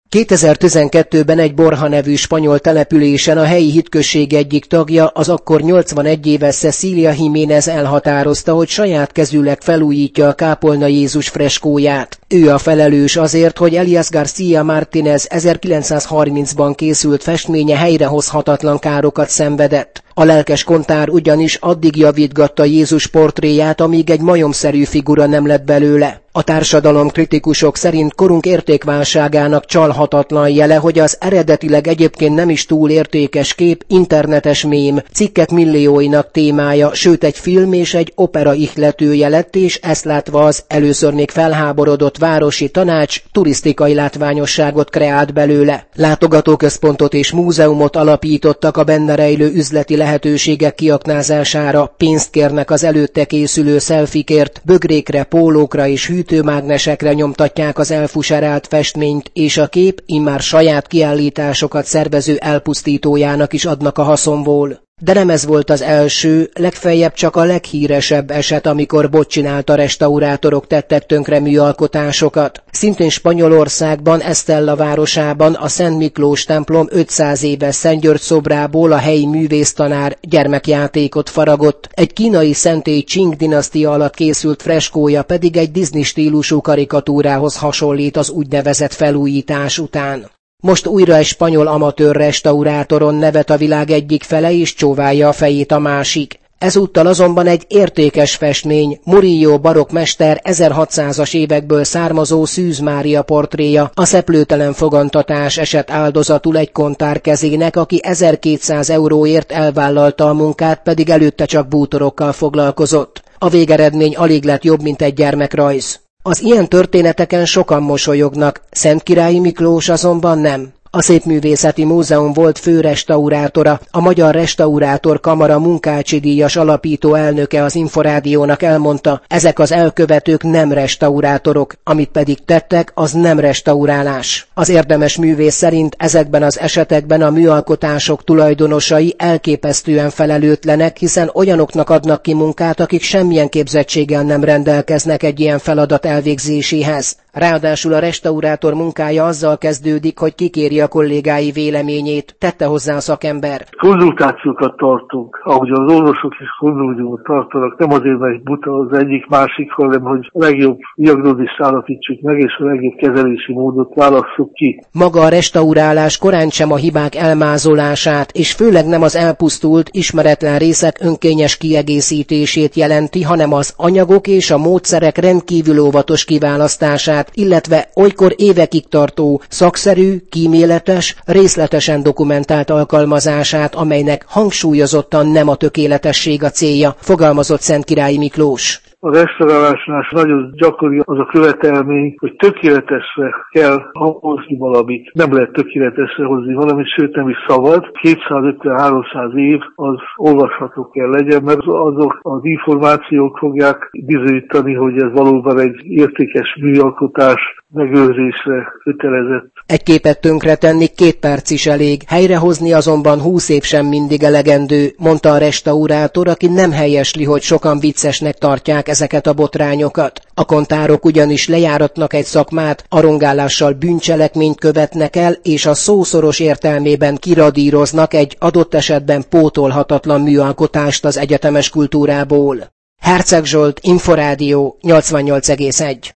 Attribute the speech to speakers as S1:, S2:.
S1: 2012-ben egy Borja nevű spanyol településen a helyi hitközség egyik tagja, az akkor 81 éves Cecilia Jiménez elhatározta, hogy saját kezűleg felújítja a Kápolna Jézus freskóját. Ő a felelős azért, hogy Elias García Martínez 1930-ban készült festménye helyrehozhatatlan károkat szenvedett. A lelkes kontár ugyanis addig javítgatta Jézus portréját, amíg egy majomszerű figura nem lett belőle. A társadalomkritikusok szerint korunk értékválságának csalhatatlan jele, hogy az eredetileg egyébként nem is túl értékes kép internetes mém, cikkek millióinak témája, sőt egy film és egy opera ihletője lett, és ezt látva az először még felháborodott városi tanács turisztikai látványosságot kreált belőle. Látogatóközpontot és múzeumot alapítottak a benne rejlő üzleti lehetőségek kiaknázására, pénzt kérnek az előtte készülő szelfikért, bögrékre, pólókra és hűtőmágnesekre nyomtatják az elfuserált festményt, és a kép immár saját kiállításokat szervező elpusztítójának is adnak a haszonból. De nem ez volt az első, legfeljebb csak a leghíresebb eset, amikor botcsinált a restaurátorok tettek tönkre műalkotásokat. Szintén Spanyolországban, Estella városában a Szent Miklós templom 500 éves Szent György szobrából a helyi művésztanár gyermekjátékot faragott, egy kínai szentély Qing dinasztia alatt készült freskója pedig egy Disney stílusú karikatúrához hasonlít az úgynevezett felújítás után. Most újra egy spanyol amatőr restaurátoron nevet a világ egyik fele és csóválja a fejét a másik. Ezúttal azonban egy értékes festmény, Murillo barokk mester 1600-as évekből származó Szűz Mária portréja, a szeplőtelen fogantatás esett áldozatul egy kontár kezének, aki 1200 euróért elvállalta a munkát, pedig előtte csak bútorokkal foglalkozott. A végeredmény alig lett jobb, mint egy gyermekrajz. Az ilyen történeteken sokan mosolyognak, Szentkirályi Miklós azonban nem. A Szépművészeti Múzeum volt főrestaurátora, a Magyar Restaurátor Kamara munkácsi díjas alapító elnöke az Inforádiónak elmondta, ezek az elkövetők nem restaurátorok, amit pedig tettek, az nem restaurálás. Az érdemes művész szerint ezekben az esetekben a műalkotások tulajdonosai elképesztően felelőtlenek, hiszen olyanoknak adnak ki munkát, akik semmilyen képzettséggel nem rendelkeznek egy ilyen feladat elvégzéséhez. Ráadásul a restaurátor munkája azzal kezdődik, hogy kikéri a kollégái véleményét, tette hozzá a szakember.
S2: Konzultációkat tartunk, ahogy az orvosok is konzultációt tartanak, nem azért, mert buta az egyik másik, hanem hogy a legjobb diagnózist állapítsuk meg, és a legjobb kezelési módot válasszuk ki.
S1: Maga a restaurálás korán sem a hibák elmázolását, és főleg nem az elpusztult, ismeretlen részek önkényes kiegészítését jelenti, hanem az anyagok és a módszerek rendkívül óvatos kiválasztását, illetve olykor évekig tartó, szakszerű, kíméletes, részletesen dokumentált alkalmazását, amelynek hangsúlyozottan nem a tökéletesség a célja, fogalmazott Szentkirályi Miklós.
S2: A restaurálásnál nagyon gyakori az a követelmény, hogy tökéletesre kell hozni valamit. Nem lehet tökéletesre hozni valamit, sőt nem is szabad. 250-300 év az olvasható kell legyen, mert azok az információk fogják bizonyítani, hogy ez valóban egy értékes műalkotás, megőrzésre kötelezett.
S1: Egy képet tönkretenni 2 perc is elég, helyrehozni azonban 20 év sem mindig elegendő, mondta a restaurátor, aki nem helyesli, hogy sokan viccesnek tartják ezeket a botrányokat. A kontárok ugyanis lejáratnak egy szakmát, arongálással bűncselekményt követnek el, és a szó szoros értelmében kiradíroznak egy adott esetben pótolhatatlan műalkotást az egyetemes kultúrából. Herceg Zsolt, Inforádió 88,1